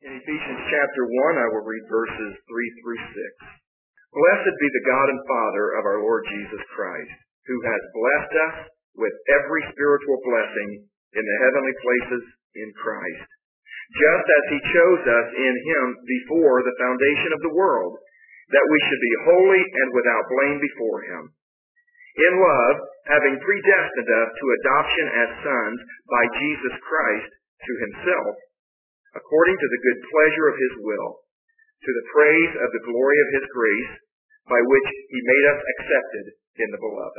In Ephesians chapter 1, I will read verses 3 through 6. Blessed be the God and Father of our Lord Jesus Christ, who has blessed us with every spiritual blessing in the heavenly places in Christ, just as he chose us in him before the foundation of the world, that we should be holy and without blame before him. In love, having predestined us to adoption as sons by Jesus Christ to himself, according to the good pleasure of his will, to the praise of the glory of his grace, by which he made us accepted in the beloved.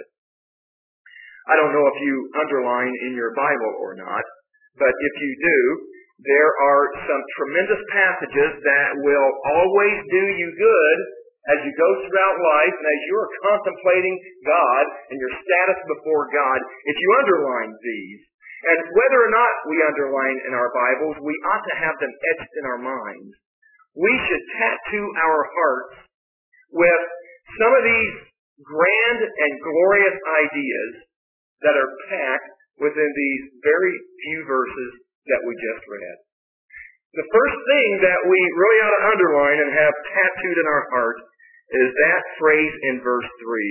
I don't know if you underline in your Bible or not, but if you do, there are some tremendous passages that will always do you good as you go throughout life and as you're contemplating God and your status before God. If you underline these, and whether or not we underline in our Bibles, we ought to have them etched in our minds. We should tattoo our hearts with some of these grand and glorious ideas that are packed within these very few verses that we just read. The first thing that we really ought to underline and have tattooed in our heart is that phrase in verse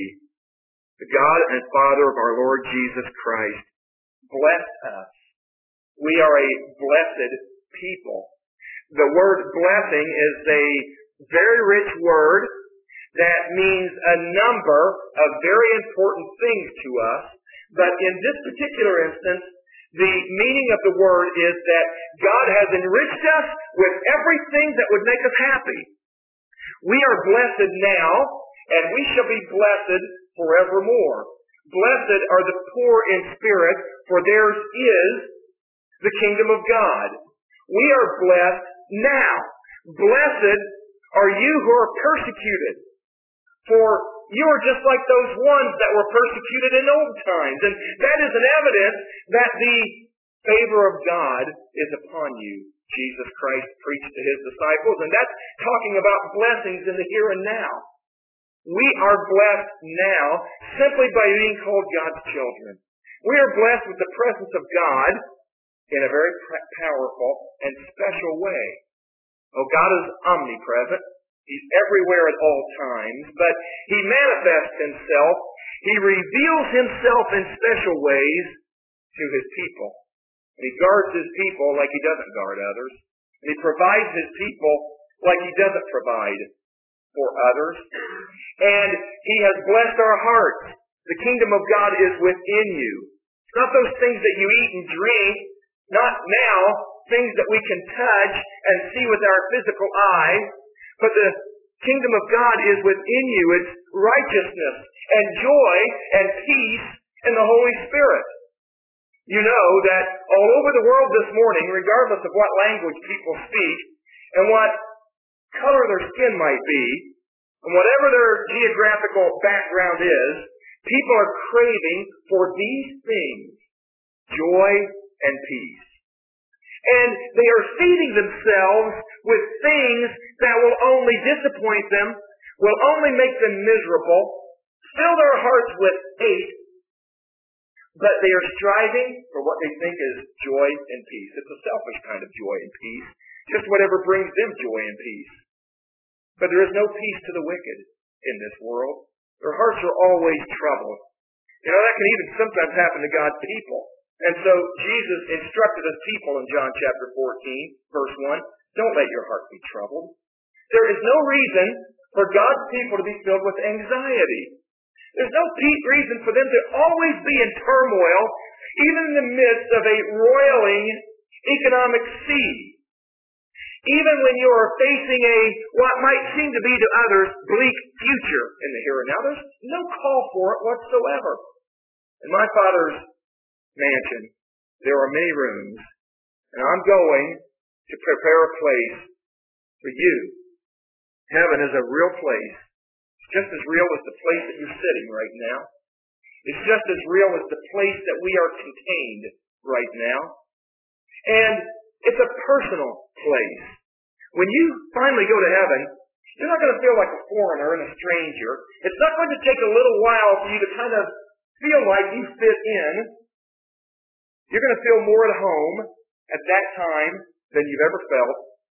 3. The God and Father of our Lord Jesus Christ blessed us. We are a blessed people. The word blessing is a very rich word that means a number of very important things to us. But in this particular instance, the meaning of the word is that God has enriched us with everything that would make us happy. We are blessed now, and we shall be blessed forevermore. Blessed are the poor in spirit, for theirs is the kingdom of God. We are blessed now. Blessed are you who are persecuted, for you are just like those ones that were persecuted in old times. And that is an evidence that the favor of God is upon you. Jesus Christ preached to his disciples, and that's talking about blessings in the here and now. We are blessed now simply by being called God's children. We are blessed with the presence of God in a very powerful and special way. Oh, God is omnipresent. He's everywhere at all times, but he manifests himself. He reveals himself in special ways to his people. And he guards his people like he doesn't guard others. And he provides his people like he doesn't provide for others. And he has blessed our hearts. The kingdom of God is within you. It's not those things that you eat and drink, not now, things that we can touch and see with our physical eye, but the kingdom of God is within you. It's righteousness and joy and peace in the Holy Spirit. You know that all over the world this morning, regardless of what language people speak and what color their skin might be, and whatever their geographical background is, people are craving for these things, joy and peace. And they are feeding themselves with things that will only disappoint them, will only make them miserable, fill their hearts with hate, but they are striving for what they think is joy and peace. It's a selfish kind of joy and peace, just whatever brings them joy and peace. But there is no peace to the wicked in this world. Their hearts are always troubled. You know, that can even sometimes happen to God's people. And so Jesus instructed his people in John chapter 14, verse 1, don't let your heart be troubled. There is no reason for God's people to be filled with anxiety. There's no reason for them to always be in turmoil, even in the midst of a roiling economic sea. Even when you are facing what might seem to be to others, bleak future in the here and now, there's no call for it whatsoever. In my Father's mansion, there are many rooms, and I'm going to prepare a place for you. Heaven is a real place. It's just as real as the place that you're sitting right now. It's just as real as the place that we are contained right now. And it's a personal place. When you finally go to heaven, you're not going to feel like a foreigner and a stranger. It's not going to take a little while for you to kind of feel like you fit in. You're going to feel more at home at that time than you've ever felt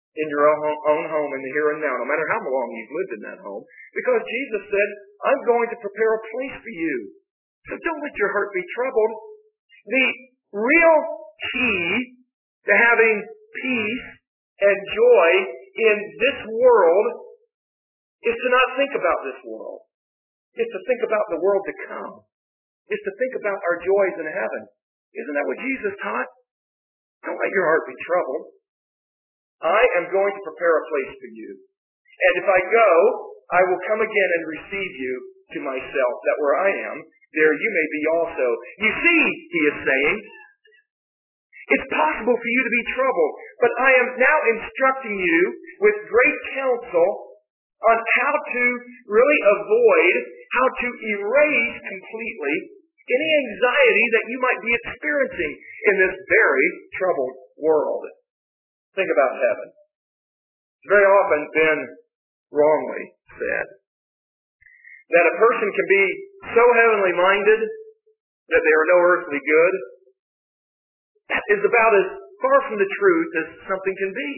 in your own home in the here and now, no matter how long you've lived in that home, because Jesus said, I'm going to prepare a place for you. So don't let your heart be troubled. The real key to having peace and joy in this world is to not think about this world. It's to think about the world to come. It's to think about our joys in heaven. Isn't that what Jesus taught? Don't let your heart be troubled. I am going to prepare a place for you. And if I go, I will come again and receive you to myself, that where I am, there you may be also. You see, he is saying, it's possible for you to be troubled, but I am now instructing you with great counsel on how to really avoid, how to erase completely any anxiety that you might be experiencing in this very troubled world. Think about heaven. It's very often been wrongly said that a person can be so heavenly minded that they are no earthly good. That is about as far from the truth as something can be.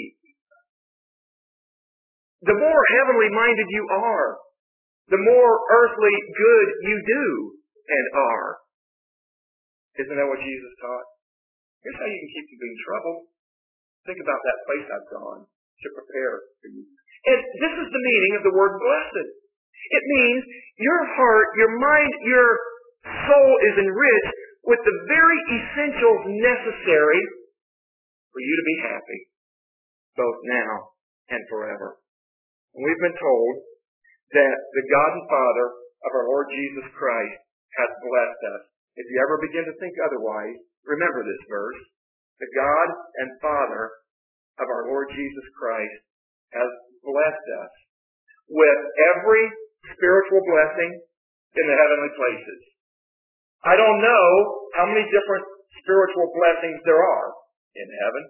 The more heavenly minded you are, the more earthly good you do and are. Isn't that what Jesus taught? Here's how you can keep from being troubled. Think about that place I've gone to prepare for you. And this is the meaning of the word blessed. It means your heart, your mind, your soul is enriched with the very essentials necessary for you to be happy, both now and forever. And we've been told that the God and Father of our Lord Jesus Christ has blessed us. If you ever begin to think otherwise, remember this verse. The God and Father of our Lord Jesus Christ has blessed us with every spiritual blessing in the heavenly places. I don't know how many different spiritual blessings there are in heaven,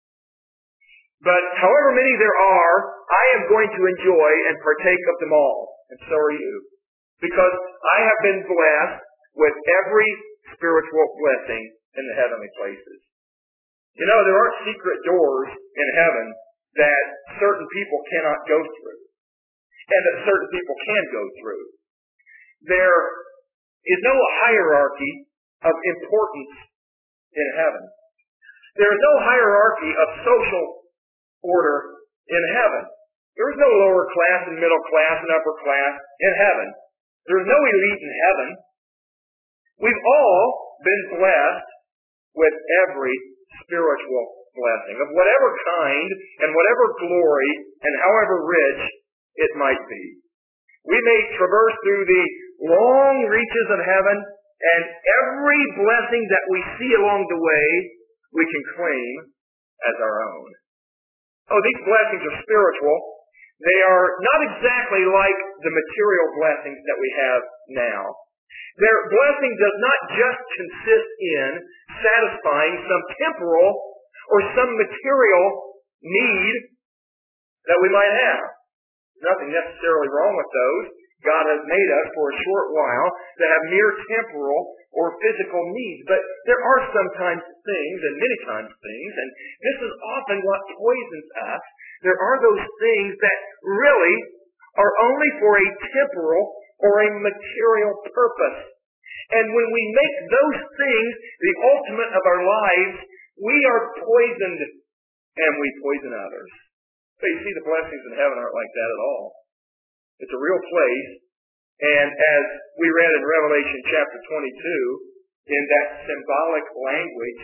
but however many there are, I am going to enjoy and partake of them all, and so are you, because I have been blessed with every spiritual blessing in the heavenly places. You know, there aren't secret doors in heaven that certain people cannot go through, and that certain people can go through. There is no hierarchy of importance in heaven. There is no hierarchy of social order in heaven. There is no lower class and middle class and upper class in heaven. There is no elite in heaven. We've all been blessed with every spiritual blessing of whatever kind and whatever glory and however rich it might be. We may traverse through the long reaches of heaven, and every blessing that we see along the way we can claim as our own. Oh, these blessings are spiritual. They are not exactly like the material blessings that we have now. Their blessing does not just consist in satisfying some temporal or some material need that we might have. There's nothing necessarily wrong with those. God has made us for a short while to have mere temporal or physical needs. But there are sometimes things, and many times things, and this is often what poisons us. There are those things that really are only for a temporal or a material purpose. And when we make those things the ultimate of our lives, we are poisoned and we poison others. So you see, the blessings in heaven aren't like that at all. It's a real place. And as we read in Revelation chapter 22, in that symbolic language,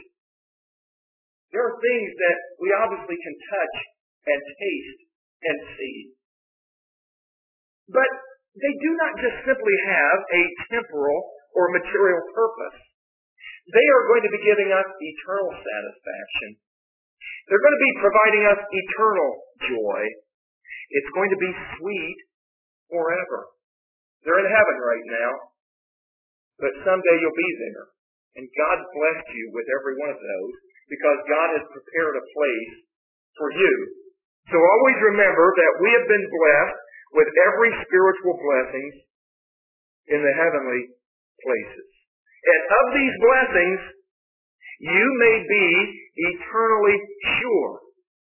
there are things that we obviously can touch and taste and see. But they do not just simply have a temporal or material purpose. They are going to be giving us eternal satisfaction. They're going to be providing us eternal joy. It's going to be sweet forever. They're in heaven right now, but someday you'll be there. And God blessed you with every one of those because God has prepared a place for you. So always remember that we have been blessed with every spiritual blessing in the heavenly places. And of these blessings, you may be eternally sure.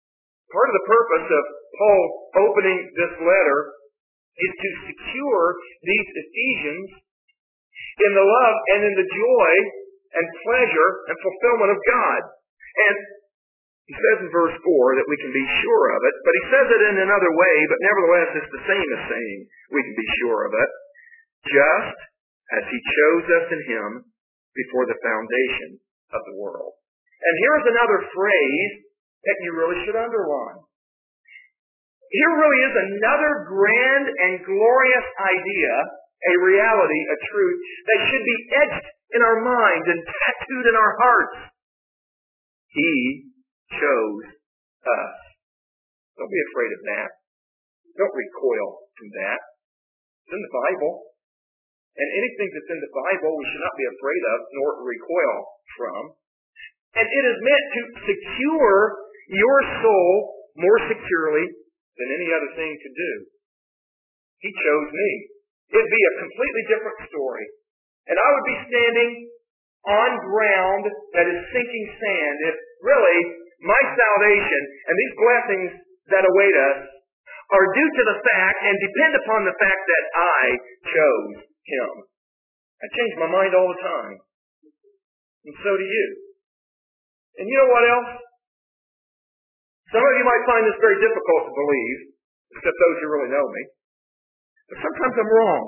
Part of the purpose of Paul opening this letter is to secure these Ephesians in the love and in the joy and pleasure and fulfillment of God. And he says in verse 4 that we can be sure of it, but he says it in another way, but nevertheless it's the same as saying we can be sure of it, just as he chose us in him before the foundation of the world. And here's another phrase that you really should underline. Here really is another grand and glorious idea, a reality, a truth, that should be etched in our minds and tattooed in our hearts. He chose us. Don't be afraid of that. Don't recoil from that. It's in the Bible. And anything that's in the Bible we should not be afraid of nor recoil from. And it is meant to secure your soul more securely than any other thing could do. He chose me. It'd be a completely different story. And I would be standing on ground that is sinking sand if really my salvation and these blessings that await us are due to the fact and depend upon the fact that I chose him. I change my mind all the time. And so do you. And you know what else? Some of you might find this very difficult to believe, except those who really know me. But sometimes I'm wrong.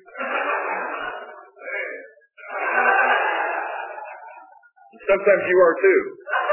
And sometimes you are too.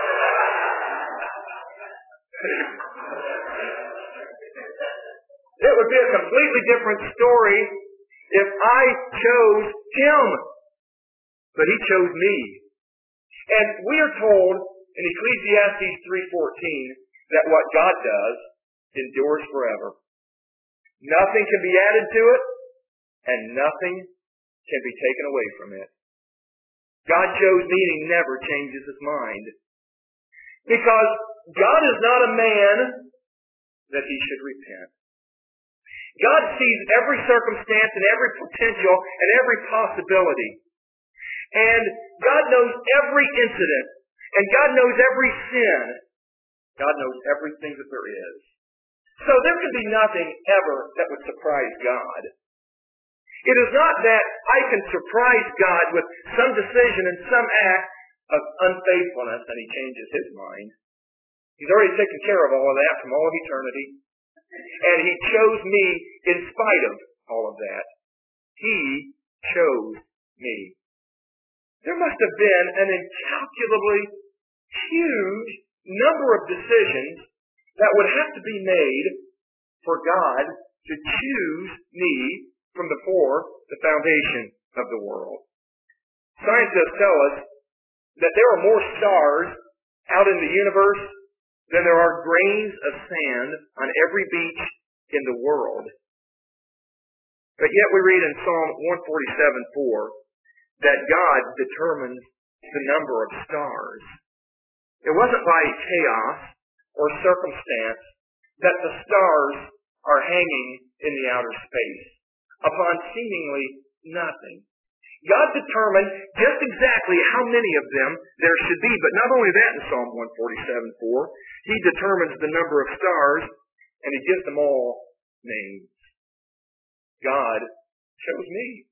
It would be a completely different story if I chose him. But he chose me. And we are told in Ecclesiastes 3:14 that what God does endures forever. Nothing can be added to it, and nothing can be taken away from it. God chose me and he never changes his mind. Because God is not a man that he should repent. God sees every circumstance and every potential and every possibility. And God knows every incident. And God knows every sin. God knows everything that there is. So there can be nothing ever that would surprise God. It is not that I can surprise God with some decision and some act of unfaithfulness and he changes his mind. He's already taken care of all of that from all of eternity. And he chose me in spite of all of that. He chose me. There must have been an incalculably huge number of decisions that would have to be made for God to choose me from before the foundation of the world. Scientists tell us that there are more stars out in the universe than there are grains of sand on every beach in the world. But yet we read in Psalm 147:4 that God determines the number of stars. It wasn't by chaos or circumstance that the stars are hanging in the outer space upon seemingly nothing. God determined just exactly how many of them there should be. But not only that, in Psalm 147:4, he determines the number of stars and he gives them all names. God chose me.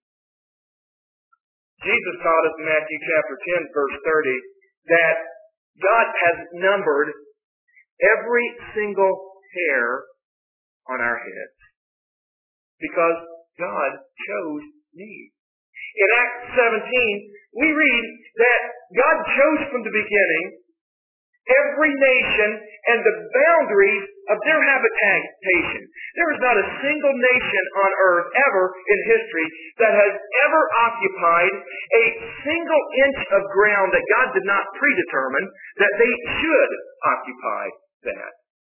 Jesus taught us in Matthew chapter 10, verse 30, that God has numbered every single hair on our heads. Because God chose me. In Acts 17, we read that God chose from the beginning every nation and the boundaries of their habitation. There is not a single nation on earth ever in history that has ever occupied a single inch of ground that God did not predetermine that they should occupy that.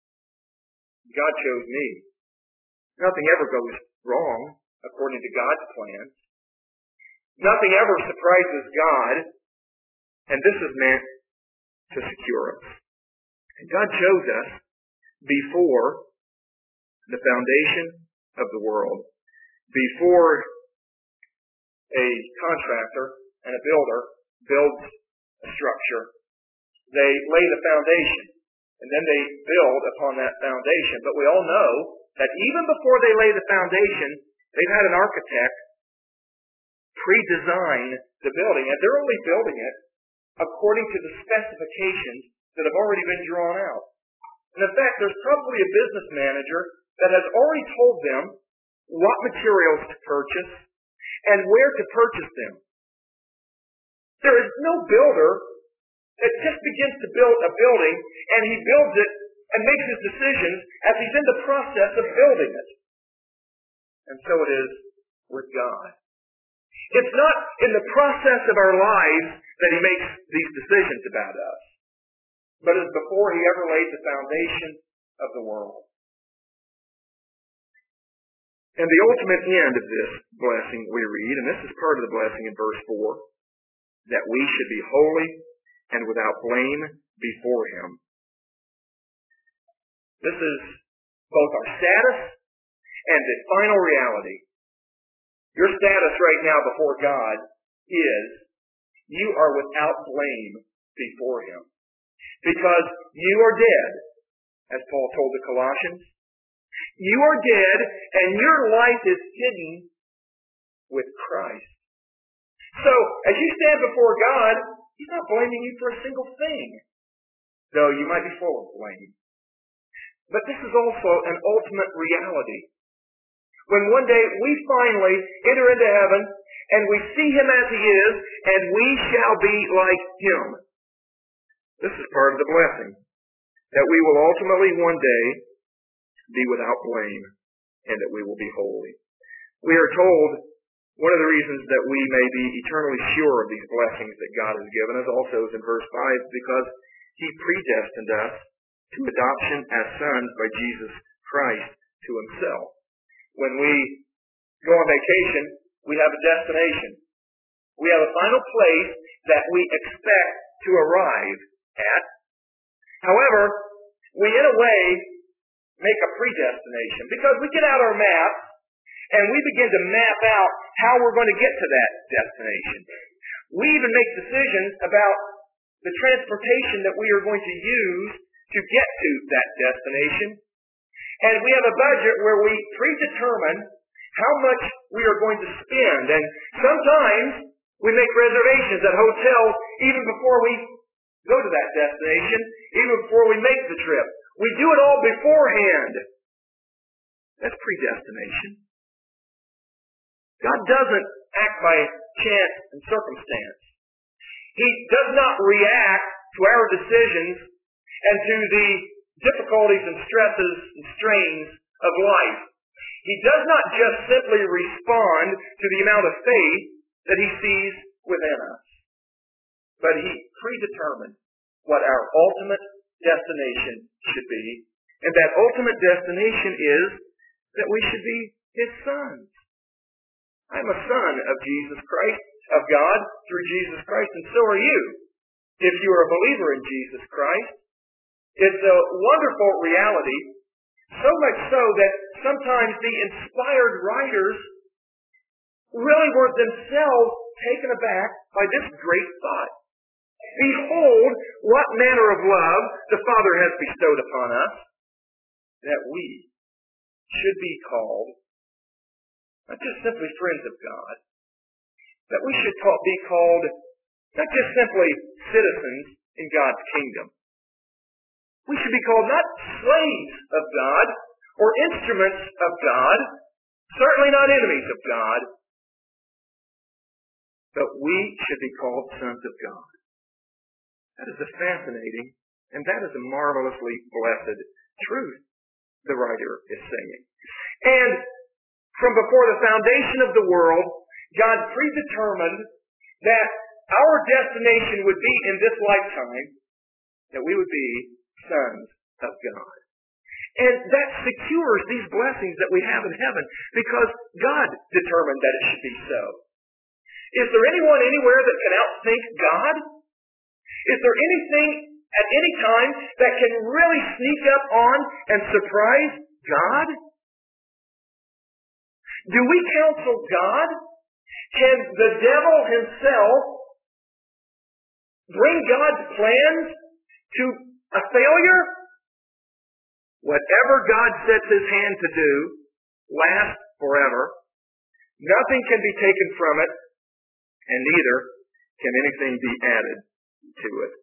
God chose me. Nothing ever goes wrong according to God's plan. Nothing ever surprises God, and this is meant to secure us. And God chose us before the foundation of the world, before a contractor and a builder builds a structure. They lay the foundation, And then they build upon that foundation. But we all know that even before they lay the foundation, they've had an architect pre-design the building. And they're only building it according to the specifications that have already been drawn out. And in fact, there's probably a business manager that has already told them what materials to purchase and where to purchase them. There is no builder that just begins to build a building and he builds it and makes his decisions as he's in the process of building it. And so it is with God. It's not in the process of our lives that he makes these decisions about us, but it's before he ever laid the foundation of the world. And the ultimate end of this blessing we read, and this is part of the blessing in verse 4, that we should be holy and without blame before him. This is both our status and the final reality. Your status right now before God is you are without blame before him. Because you are dead, as Paul told the Colossians. You are dead and your life is hidden with Christ. So, as you stand before God, he's not blaming you for a single thing, though you might be full of blame. But this is also an ultimate reality. When one day we finally enter into heaven and we see him as he is, and we shall be like him. This is part of the blessing, that we will ultimately one day be without blame and that we will be holy. We are told one of the reasons that we may be eternally sure of these blessings that God has given us also is in verse 5, because he predestined us to adoption as sons by Jesus Christ to himself. When we go on vacation, we have a destination. We have a final place that we expect to arrive at. However, we in a way make a predestination because we get out our map and we begin to map out how we're going to get to that destination. We even make decisions about the transportation that we are going to use to get to that destination. And we have a budget where we predetermine how much we are going to spend. And sometimes we make reservations at hotels even before we go to that destination, even before we make the trip. We do it all beforehand. That's predestination. God doesn't act by chance and circumstance. He does not react to our decisions and to the difficulties and stresses and strains of life. He does not just simply respond to the amount of faith that he sees within us, but he predetermined what our ultimate destination should be, and that ultimate destination is that we should be his sons. I'm a son of Jesus Christ, of God, through Jesus Christ, and so are you, if you are a believer in Jesus Christ. It's a wonderful reality, so much so that sometimes the inspired writers really were themselves taken aback by this great thought. Behold, what manner of love the Father has bestowed upon us, that we should be called, not just simply friends of God, that we should be called not just simply citizens in God's kingdom. We should be called not slaves of God or instruments of God, certainly not enemies of God, but we should be called sons of God. That is a fascinating and that is a marvelously blessed truth the writer is saying. And from before the foundation of the world, God predetermined that our destination would be in this lifetime, that we would be sons of God. And that secures these blessings that we have in heaven because God determined that it should be so. Is there anyone anywhere that can outthink God? Is there anything at any time that can really sneak up on and surprise God? Do we counsel God? Can the devil himself bring God's plans to a failure? Whatever God sets his hand to do lasts forever. Nothing can be taken from it, and neither can anything be added to it.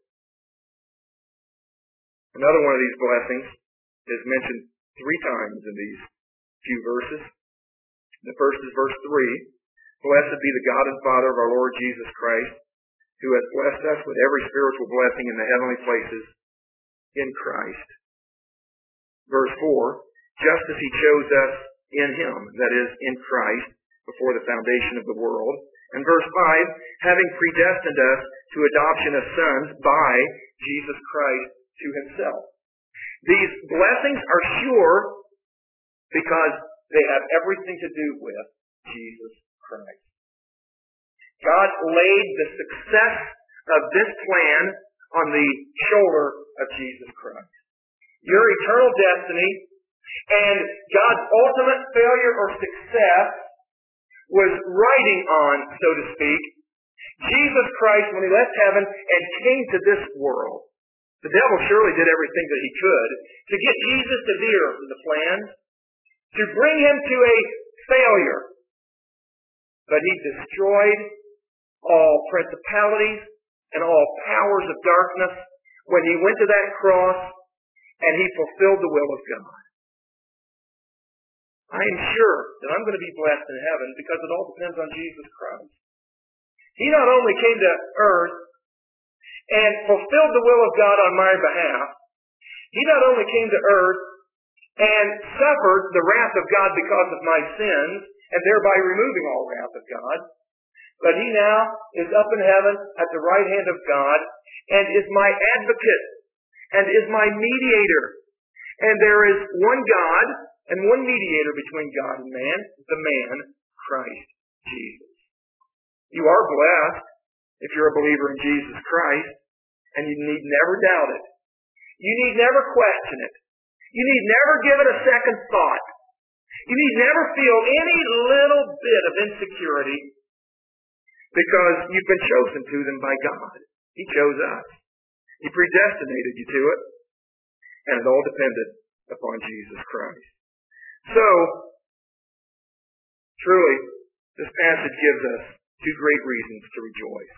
Another one of these blessings is mentioned 3 times in these few verses. The first is verse 3. Blessed be the God and Father of our Lord Jesus Christ, who has blessed us with every spiritual blessing in the heavenly places in Christ. Verse 4, just as he chose us in him, that is, in Christ, before the foundation of the world. And verse 5, having predestined us to adoption as sons by Jesus Christ to himself. These blessings are sure because they have everything to do with Jesus Christ. God laid the success of this plan on the shoulder of Jesus Christ. Your eternal destiny and God's ultimate failure or success was riding on, so to speak, Jesus Christ when he left heaven and came to this world. The devil surely did everything that he could to get Jesus to veer from the plan, to bring him to a failure. But he destroyed all principalities and all powers of darkness when he went to that cross and he fulfilled the will of God. I am sure that I'm going to be blessed in heaven because it all depends on Jesus Christ. He not only came to earth and fulfilled the will of God on my behalf, he not only came to earth and suffered the wrath of God because of my sins, and thereby removing all wrath of God, but he now is up in heaven at the right hand of God and is my advocate and is my mediator. And there is one God and one mediator between God and man, the man, Christ Jesus. You are blessed if you're a believer in Jesus Christ, and you need never doubt it. You need never question it. You need never give it a second thought. You need never feel any little bit of insecurity because you've been chosen to them by God. He chose us. He predestinated you to it, and it all depended upon Jesus Christ. So, truly, this passage gives us 2 great reasons to rejoice.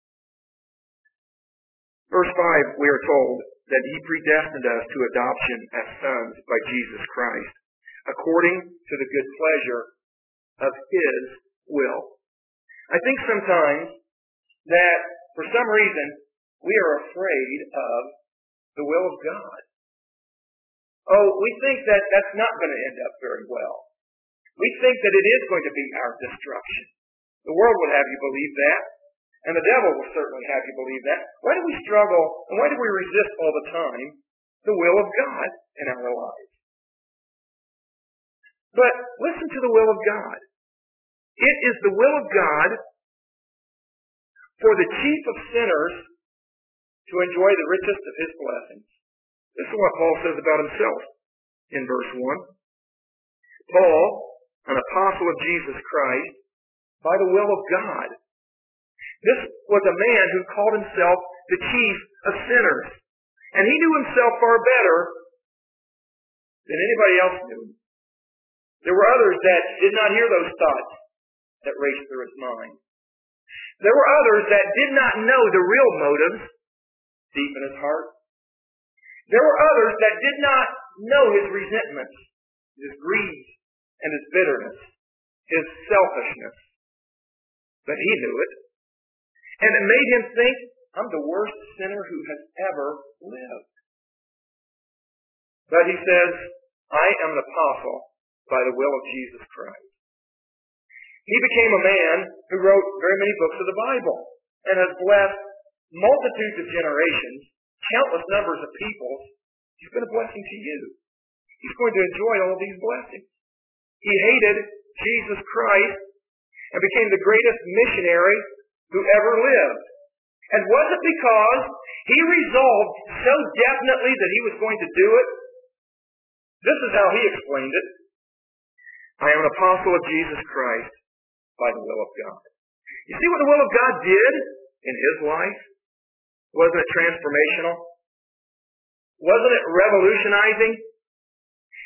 Verse 5, we are told that he predestined us to adoption as sons by Jesus Christ, according to the good pleasure of his will. I think sometimes that for some reason we are afraid of the will of God. Oh, we think that that's not going to end up very well. We think that it is going to be our destruction. The world would have you believe that, and the devil will certainly have you believe that. Why do we struggle, and why do we resist all the time the will of God in our lives? But listen to the will of God. It is the will of God for the chief of sinners to enjoy the richest of his blessings. This is what Paul says about himself in verse 1. Paul, an apostle of Jesus Christ, by the will of God. This was a man who called himself the chief of sinners. And he knew himself far better than anybody else knew. There were others that did not hear those thoughts that raced through his mind. There were others that did not know the real motives deep in his heart. There were others that did not know his resentments, his greed, and his bitterness, his selfishness. But he knew it. And it made him think, I'm the worst sinner who has ever lived. But he says, I am an apostle by the will of Jesus Christ. He became a man who wrote very many books of the Bible and has blessed multitudes of generations, countless numbers of people. He's been a blessing to you. He's going to enjoy all these blessings. He hated Jesus Christ and became the greatest missionary who ever lived. And was it because he resolved so definitely that he was going to do it? This is how he explained it. I am an apostle of Jesus Christ by the will of God. You see what the will of God did in his life? Wasn't it transformational? Wasn't it revolutionizing?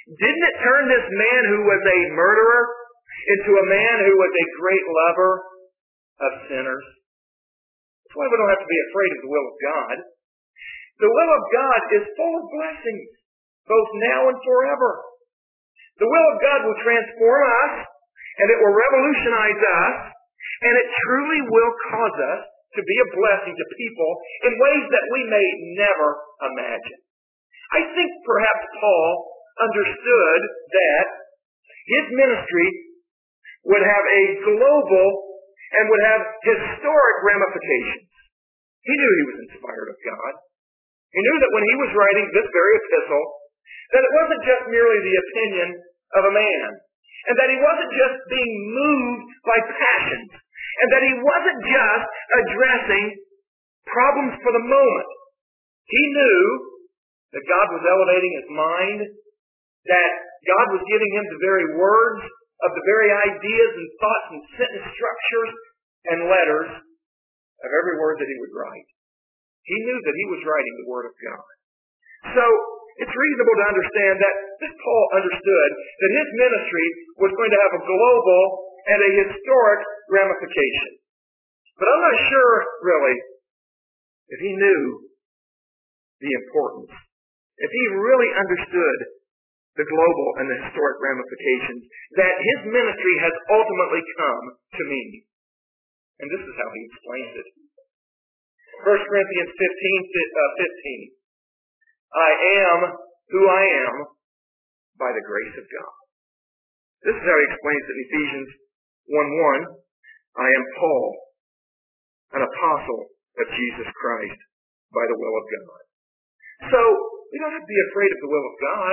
Didn't it turn this man who was a murderer into a man who was a great lover of sinners? That's why we don't have to be afraid of the will of God. The will of God is full of blessings, both now and forever. The will of God will transform us, and it will revolutionize us, and it truly will cause us to be a blessing to people in ways that we may never imagine. I think perhaps Paul understood that his ministry would have a global and would have historic ramifications. He knew he was inspired of God. He knew that when he was writing this very epistle, that it wasn't just merely the opinion of a man, and that he wasn't just being moved by passions, and that he wasn't just addressing problems for the moment. He knew that God was elevating his mind, that God was giving him the very words of the very ideas and thoughts and sentence structures and letters of every word that he would write. He knew that he was writing the Word of God. So, it's reasonable to understand that this Paul understood that his ministry was going to have a global and a historic ramification. But I'm not sure, really, if he knew the importance. If he really understood the global and the historic ramifications that his ministry has ultimately come to mean. And this is how he explains it. 1 Corinthians 15. I am who I am by the grace of God. This is how he explains it in Ephesians 1:1. I am Paul, an apostle of Jesus Christ by the will of God. So, we don't have to be afraid of the will of God.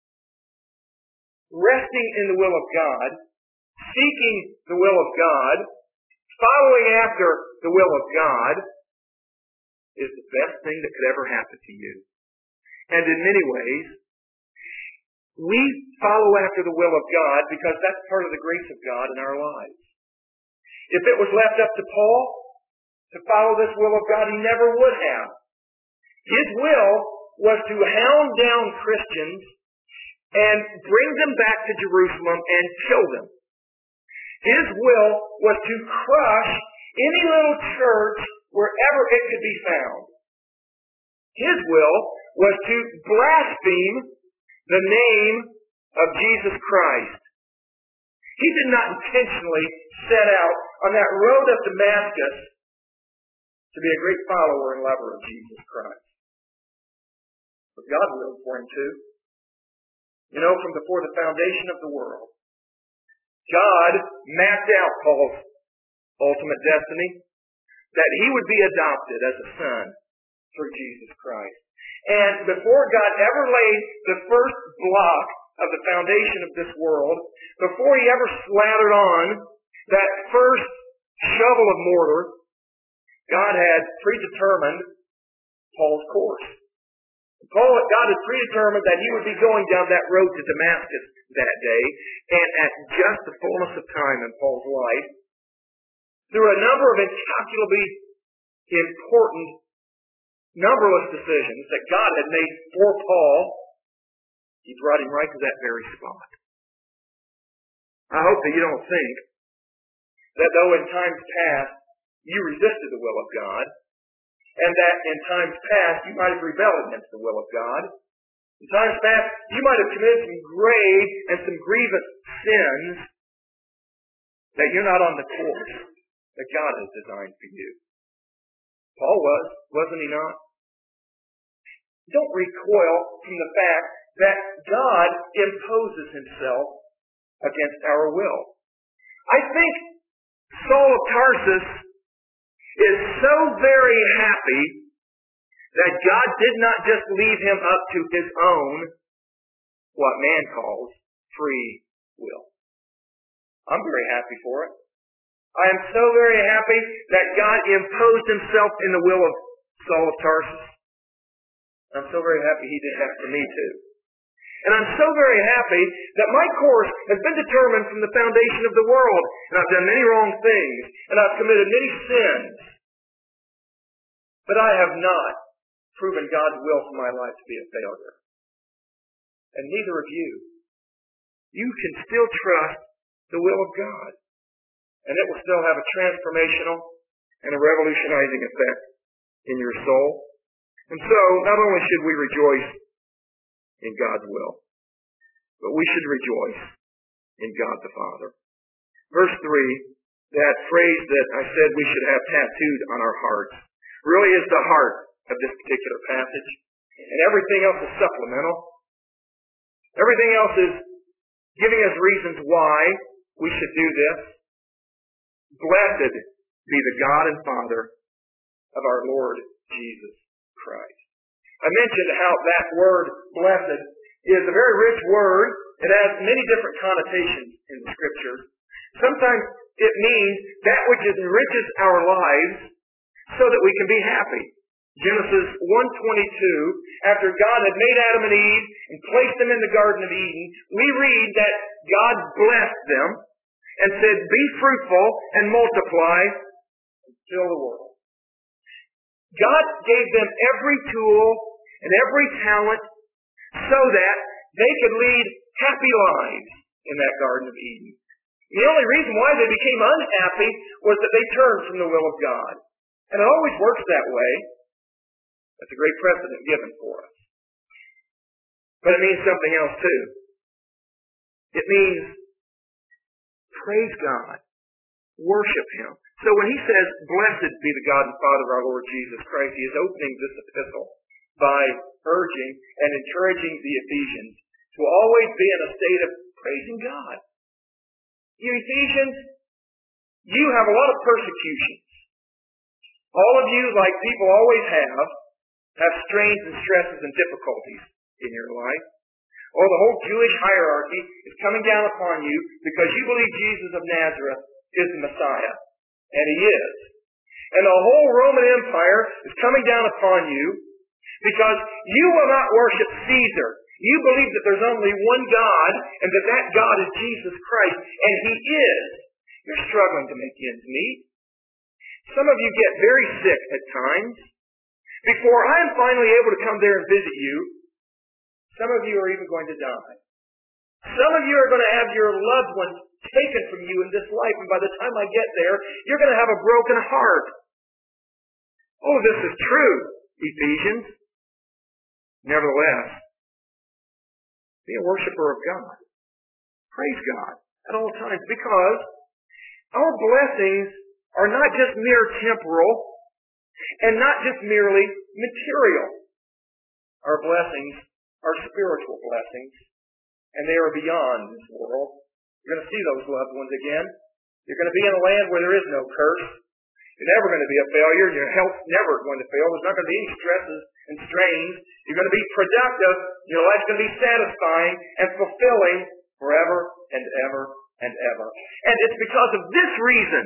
Resting in the will of God, seeking the will of God, following after the will of God is the best thing that could ever happen to you. And in many ways, we follow after the will of God because that's part of the grace of God in our lives. If it was left up to Paul to follow this will of God, he never would have. His will was to hound down Christians and bring them back to Jerusalem and kill them. His will was to crush any little church wherever it could be found. His will was to blaspheme the name of Jesus Christ. He did not intentionally set out on that road of Damascus to be a great follower and lover of Jesus Christ. But God willed for him to. You know, from before the foundation of the world, God mapped out Paul's ultimate destiny, that he would be adopted as a son through Jesus Christ. And before God ever laid the first block of the foundation of this world, before he ever slathered on that first shovel of mortar, God had predetermined Paul's course. God had predetermined that he would be going down that road to Damascus that day, and at just the fullness of time in Paul's life, through a number of incalculably important, numberless decisions that God had made for Paul, he brought him right to that very spot. I hope that you don't think that though in times past you resisted the will of God, and that in times past you might have rebelled against the will of God. In times past you might have committed some grave and some grievous sins, that you're not on the course that God has designed for you. Paul was, wasn't he not? Don't recoil from the fact that God imposes himself against our will. I think Saul of Tarsus is so very happy that God did not just leave him up to his own, what man calls, free will. I'm very happy for it. I am so very happy that God imposed himself in the will of Saul of Tarsus. I'm so very happy he did that for me too. And I'm so very happy that my course has been determined from the foundation of the world. And I've done many wrong things. And I've committed many sins. But I have not proven God's will for my life to be a failure. And neither of you. you can still trust the will of God. And it will still have a transformational and a revolutionizing effect in your soul. And so, not only should we rejoice in God's will, but we should rejoice in God the Father. Verse 3, that phrase that I said we should have tattooed on our hearts, really is the heart of this particular passage. And everything else is supplemental. Everything else is giving us reasons why we should do this. Blessed be the God and Father of our Lord Jesus Christ. I mentioned how that word blessed is a very rich word. It has many different connotations in the Scriptures. Sometimes it means that which enriches our lives so that we can be happy. Genesis 1:22, after God had made Adam and Eve and placed them in the Garden of Eden, we read that God blessed them and said, be fruitful and multiply and fill the world. God gave them every tool and every talent so that they could lead happy lives in that Garden of Eden. The only reason why they became unhappy was that they turned from the will of God. And it always works that way. That's a great precedent given for us. But it means something else too. It means praise God. Worship Him. So when he says, blessed be the God and Father of our Lord Jesus Christ, he is opening this epistle by urging and encouraging the Ephesians to always be in a state of praising God. You Ephesians, you have a lot of persecutions. All of you, like people always have strains and stresses and difficulties in your life. Or the whole Jewish hierarchy is coming down upon you because you believe Jesus of Nazareth is the Messiah. And he is. And the whole Roman Empire is coming down upon you because you will not worship Caesar. You believe that there's only one God and that God is Jesus Christ. And he is. You're struggling to make ends meet. Some of you get very sick at times. Before I'm finally able to come there and visit you, some of you are even going to die. Some of you are going to have your loved ones taken from you in this life, and by the time I get there, you're going to have a broken heart. Oh, this is true, Ephesians. Nevertheless, be a worshiper of God. Praise God at all times, because our blessings are not just mere temporal and not just merely material. Our blessings are spiritual blessings, and they are beyond this world. You're going to see those loved ones again. You're going to be in a land where there is no curse. You're never going to be a failure. Your health's never going to fail. There's not going to be any stresses and strains. You're going to be productive. Your life's going to be satisfying and fulfilling forever and ever and ever. And it's because of this reason.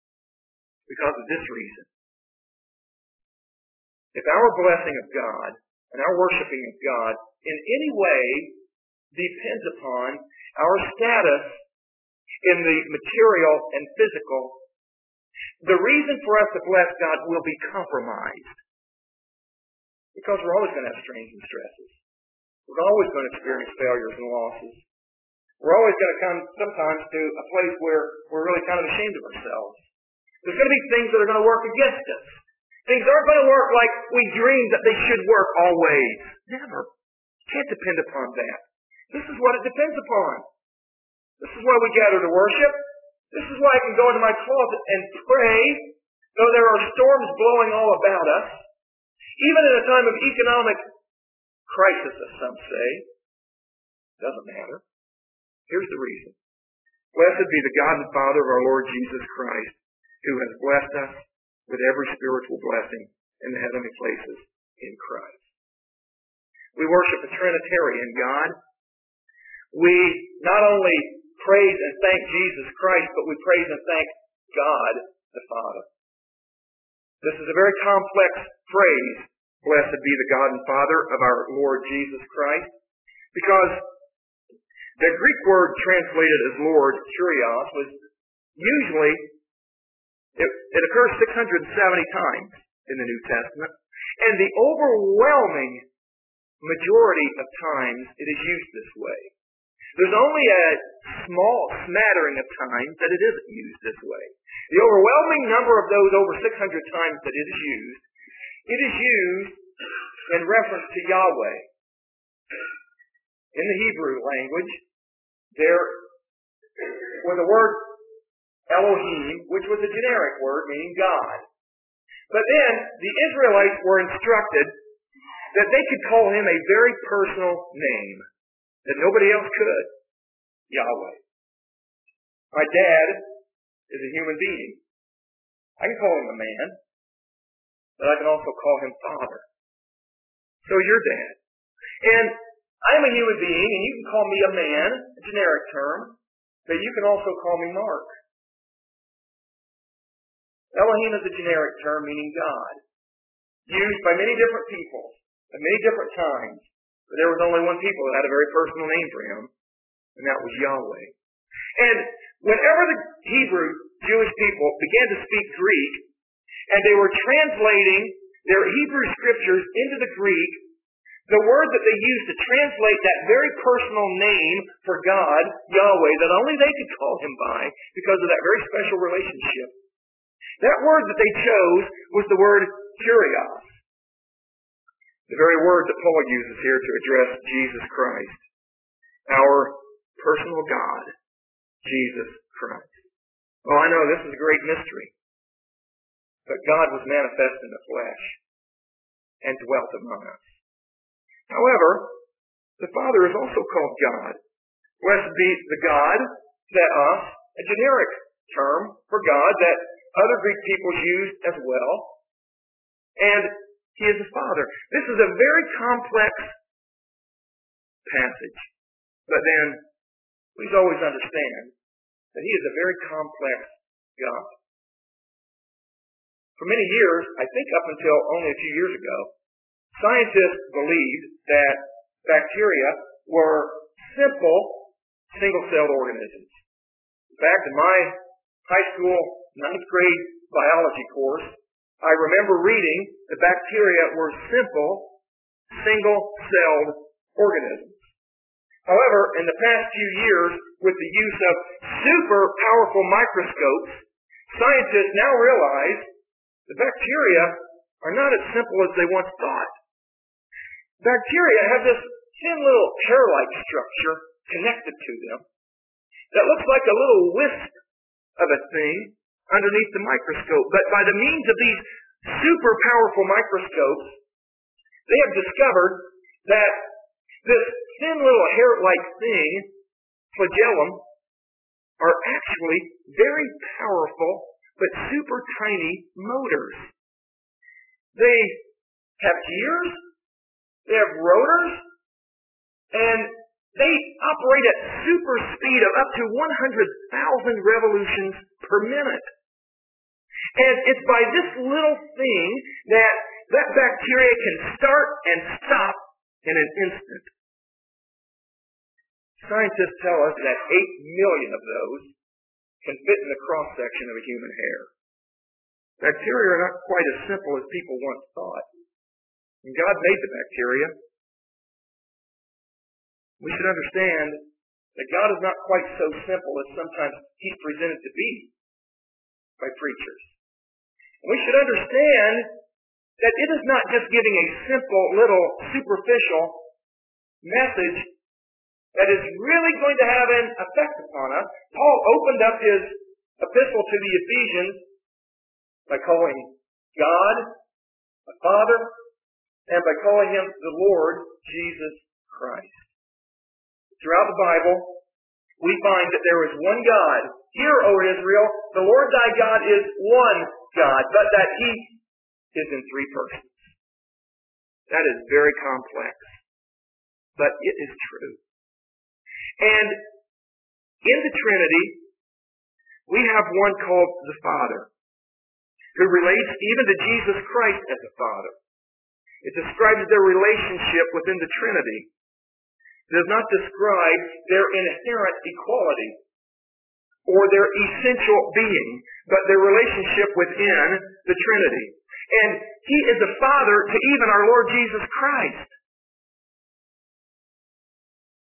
If our blessing of God and our worshiping of God in any way depends upon our status in the material and physical, the reason for us to bless God will be compromised. Because we're always going to have strains and stresses. We're always going to experience failures and losses. We're always going to come sometimes to a place where we're really kind of ashamed of ourselves. There's going to be things that are going to work against us. Things aren't going to work like we dreamed that they should work always. Never. Can't depend upon that. This is what it depends upon. This is why we gather to worship. This is why I can go into my closet and pray, though there are storms blowing all about us. Even in a time of economic crisis, as some say. Doesn't matter. Here's the reason. Blessed be the God and Father of our Lord Jesus Christ, who has blessed us with every spiritual blessing in the heavenly places in Christ. We worship a Trinitarian God. We not only praise and thank Jesus Christ, but we praise and thank God the Father. This is a very complex phrase, blessed be the God and Father of our Lord Jesus Christ, because the Greek word translated as Lord, kurios, was usually, it occurs 670 times in the New Testament, and the overwhelming majority of times it is used this way. There's only a small smattering of times that it isn't used this way. The overwhelming number of those over 600 times that it is used in reference to Yahweh. In the Hebrew language, there was the word Elohim, which was a generic word meaning God. But then the Israelites were instructed that they could call him a very personal name that nobody else could. Yahweh. My dad is a human being. I can call him a man, but I can also call him Father. So is your dad. And I'm a human being, and you can call me a man, a generic term, but you can also call me Mark. Elohim is a generic term meaning God, used by many different people at many different times, but there was only one people that had a very personal name for him, and that was Yahweh. And whenever the Hebrew Jewish people began to speak Greek, and they were translating their Hebrew scriptures into the Greek, the word that they used to translate that very personal name for God, Yahweh, that only they could call him by because of that very special relationship, that word that they chose was the word Kyrios. The very word that Paul uses here to address Jesus Christ, our personal God, Jesus Christ. Well, I know this is a great mystery, but God was manifest in the flesh and dwelt among us. However, the Father is also called God. Blessed be the God, theos, a generic term for God that other Greek peoples used as well. And he is the Father. This is a very complex passage. But then, please always understand that he is a very complex God. For many years, I think up until only a few years ago, scientists believed that bacteria were simple, single-celled organisms. In fact, in my high school 9th grade biology course, I remember reading that bacteria were simple, single-celled organisms. However, in the past few years, with the use of super powerful microscopes, scientists now realize that bacteria are not as simple as they once thought. Bacteria have this thin little hair-like structure connected to them that looks like a little wisp of a thing underneath the microscope. But by the means of these super powerful microscopes, they have discovered that this thin little hair-like thing, flagellum, are actually very powerful but super tiny motors. They have gears, they have rotors, and they operate at super speed of up to 100,000 revolutions per minute. And it's by this little thing that bacteria can start and stop in an instant. Scientists tell us that 8 million of those can fit in the cross-section of a human hair. Bacteria are not quite as simple as people once thought. And God made the bacteria. We should understand that God is not quite so simple as sometimes he's presented to be by preachers. And we should understand that it is not just giving a simple little superficial message that is really going to have an effect upon us. Paul opened up his epistle to the Ephesians by calling God a Father and by calling him the Lord Jesus Christ. Throughout the Bible, we find that there is one God. Hear, O Israel, the Lord thy God is one God, but that he is in three persons. That is very complex, but it is true. And in the Trinity, we have one called the Father, who relates even to Jesus Christ as a Father. It describes their relationship within the Trinity. It does not describe their inherent equality or their essential being, but their relationship within the Trinity. And he is a Father to even our Lord Jesus Christ.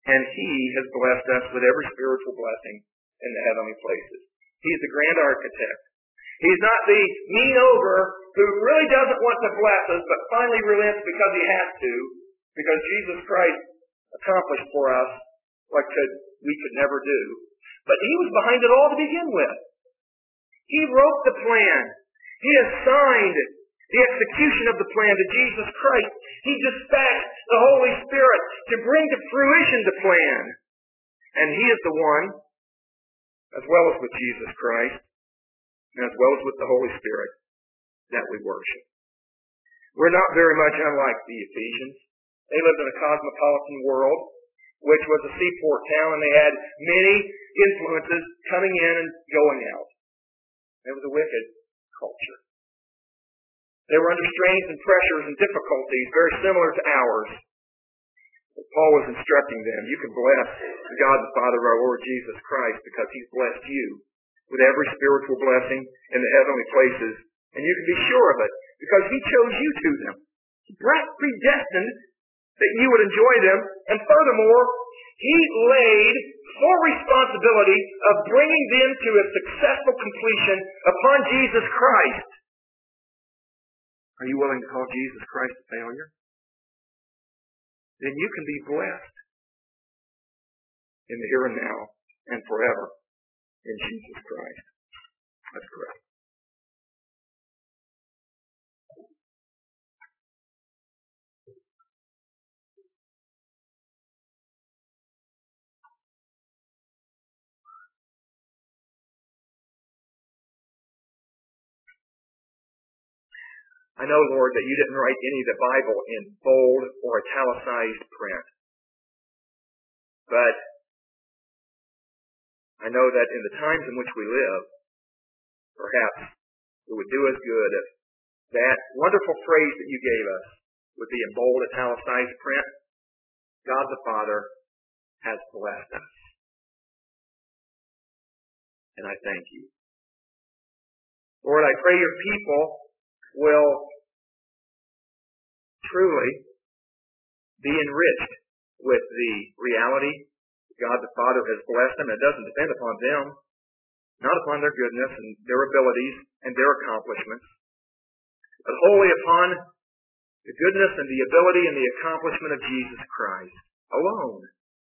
and He has blessed us with every spiritual blessing in the heavenly places. He's the grand architect. He's not the mean ogre who really doesn't want to bless us, but finally relents because He has to, because Jesus Christ accomplished for us what we could never do. But He was behind it all to begin with. He wrote the plan. He assigned the execution of the plan to Jesus Christ. He dispatched the Holy Spirit to bring to fruition the plan. And He is the one, as well as with Jesus Christ, and as well as with the Holy Spirit, that we worship. We're not very much unlike the Ephesians. They lived in a cosmopolitan world, which was a seaport town, and they had many influences coming in and going out. It was a wicked culture. They were under strains and pressures and difficulties very similar to ours. But Paul was instructing them, you can bless God the Father of our Lord Jesus Christ because He's blessed you with every spiritual blessing in the heavenly places. And you can be sure of it because He chose you to them. He predestined that you would enjoy them. And furthermore, He laid full responsibility of bringing them to a successful completion upon Jesus Christ. Are you willing to call Jesus Christ a failure? Then you can be blessed in the here and now and forever in Jesus Christ. That's correct. I know, Lord, that you didn't write any of the Bible in bold or italicized print. But I know that in the times in which we live, perhaps it would do us good if that wonderful phrase that you gave us would be in bold italicized print. God the Father has blessed us. And I thank you. Lord, I pray your people will truly be enriched with the reality that God the Father has blessed them. It doesn't depend upon them, not upon their goodness and their abilities and their accomplishments, but wholly upon the goodness and the ability and the accomplishment of Jesus Christ alone.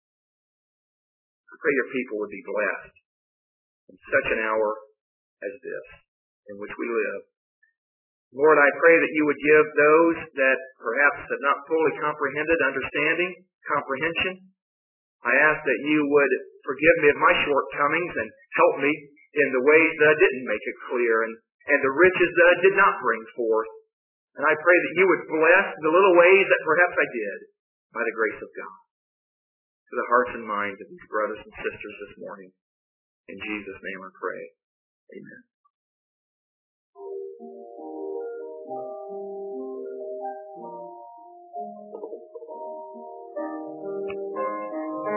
I pray your people would be blessed in such an hour as this in which we live. Lord, I pray that you would give those that perhaps have not fully comprehended comprehension. I ask that you would forgive me of my shortcomings and help me in the ways that I didn't make it clear and the riches that I did not bring forth. And I pray that you would bless the little ways that perhaps I did by the grace of God. To the hearts and minds of these brothers and sisters this morning. In Jesus' name I pray. Amen.